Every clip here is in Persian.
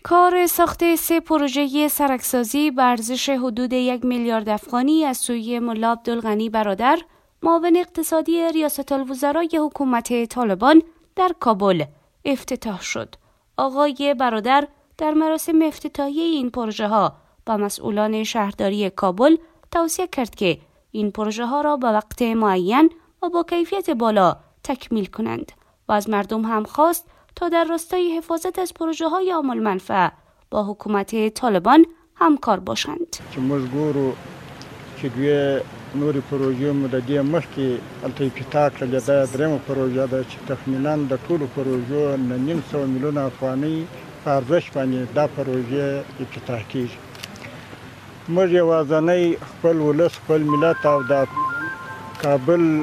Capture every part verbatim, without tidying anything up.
کار ساخت سه پروژه سرکسازی به ارزش حدود یک میلیارد افغانی از سوی ملا عبدالغنی برادر، معاون اقتصادی ریاست الوزرای حکومت طالبان در کابل افتتاح شد. آقای برادر در مراسم افتتاحیه این پروژه ها با مسئولان شهرداری کابل توصیه کرد که این پروژه ها را به وقت معین و با کیفیت بالا تکمیل کنند و از مردم هم خواست تا در راستای حفاظت از پروژه های عامل منفعه با حکومت طالبان همکار باشند. چې موږ ګورو چې دوی نورې پروژې مو د دې مخکې هلته افتتاح کړلې، دا درېیمه پروژه ده چې تخمینا د ټولو پروژو نه نیم سوه میلیونه افغانۍ په ارزښت باندې دا پروژې افتتاح کېږي. موږ یوازینی خپل ولس، خپل ملت او د کابل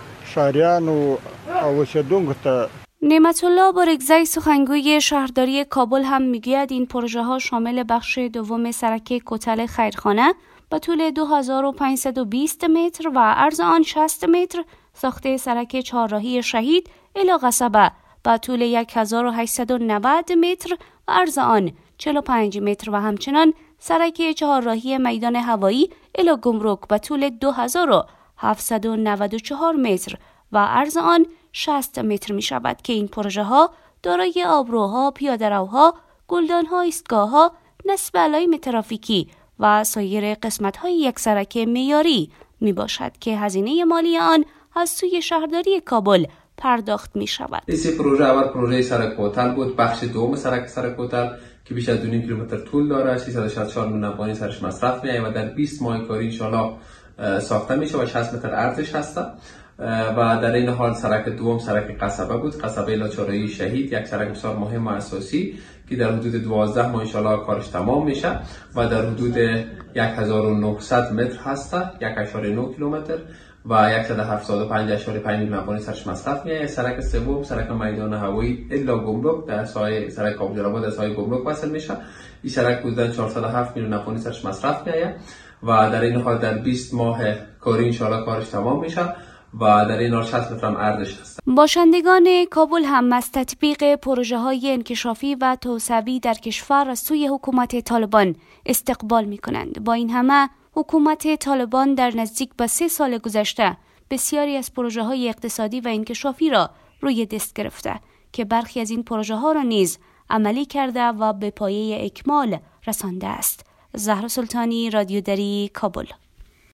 شهریانو او اوسېدونکو ته. نعمت الله بارگزی سخنگوی شهرداری کابل هم میگوید این پروژه ها شامل بخش دوم سرک کتل خیرخانه با طول دو هزار و پانصد و بیست متر و عرض آن شصت متر، ساخت سرک چهارراهی شهید الی قصبه با طول یک هزار و هشتصد و نود متر و عرض آن چهل و پنج متر و همچنان سرک چهارراهی میدان هوایی الی گمرک با طول دو هزار و هفتصد و نود و چهار متر و عرض آن شصت متر می شود که این پروژه ها دارای آبروها، پیاده‌روها، گلدان‌ها، ایستگاه‌ها، نصب علائم ترافیکی و سایر قسمت‌های یک سرک معیاری می باشد که هزینه مالی آن از سوی شهرداری کابل پرداخت می شود. این پروژه اول پروژه سرک کوتل بود، بخش دوم سرک سرک کوتل که بیش از دو و نیم کیلومتر طول داره، سیصد و شصت و چهار میلیون افغانی سرش مصرف می‌آید و در بیست ماه کاری ان شاءالله ساخته میشه و شصت متر عرضش هست. و در این حال سرک دوم سرک قصبه بود، قصبه الی چهارراهی شهید، یک سرک بسیار مهم و اساسی که در حدود دوازده ماه ان شاءالله کارش تمام میشه و در حدود هزار و نهصد متر هست، یک و نه کیلومتر و صد و هفتاد و پنج و پنج میلیون افغانی سرش مصرف میشه. سرک سوم سرک میدان هوایی الی گمرک در سایه سرک کابل در سایه گمرک وصل میشه. این سرک حدود چهارصد و هفت میلیون افغانی سرش مصرف میشه و در این حال در بیست ماه کاری ان شاءالله کارش تمام میشه و در این حال شصت متر هم عرضش هست. باشندگان کابل هم از تطبیق پروژه های انکشافی و توسعوی در کشور از سوی حکومت طالبان استقبال می کنند. با این همه حکومت طالبان در نزدیک به سه سال گذشته بسیاری از پروژه های اقتصادی و انکشافی را روی دست گرفته که برخی از این پروژه ها را نیز عملی کرده و به پایه اکمال رسانده است. زهرا سلطانی، رادیو دری، کابل.